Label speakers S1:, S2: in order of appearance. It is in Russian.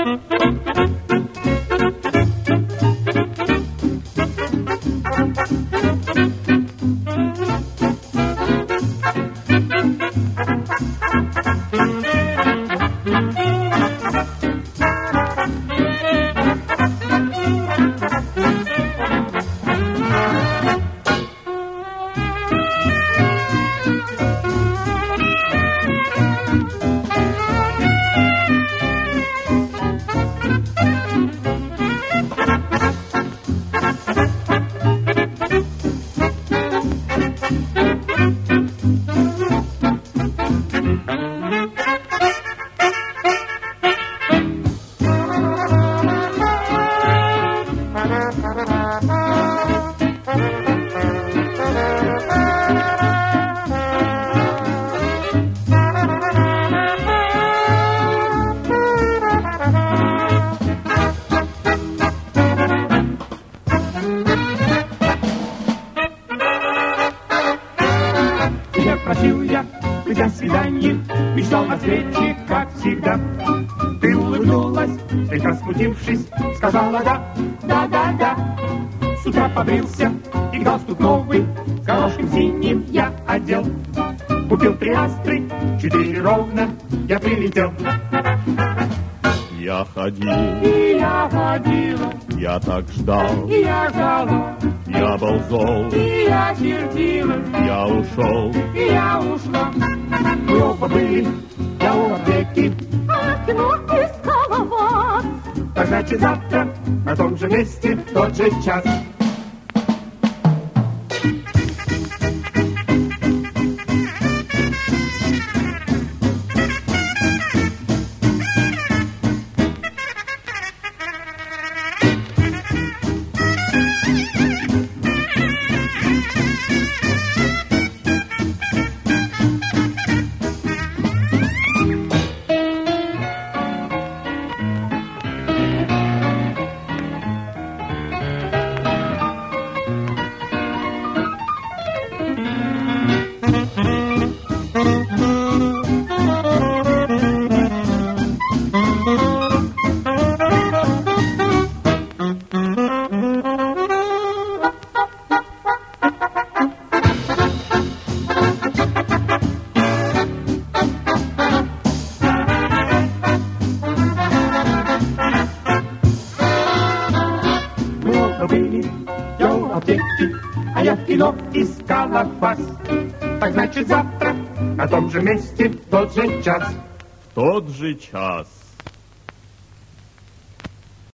S1: Просил я быть на свидании, мечтал о встрече, как всегда. Ты улыбнулась, слегка смутившись, сказала да, да, да, да. С утра побрился и галстук новый, с горошком синим я одел. Купил 3 астры, 4 ровно, я прилетел.
S2: Я ходил,
S1: и я ходила,
S2: я так ждал,
S1: и я ждала,
S2: я был зол,
S1: и я сердилась,
S2: я ушел.
S1: и я ушла. Мы оба были, я у аптеки,
S3: а окно искала вас.
S1: так значит завтра на том же месте, в тот же час. Я у аптеки, а я в кино искала вас. Так значит завтра на том же месте, в тот же час.
S2: В тот же час.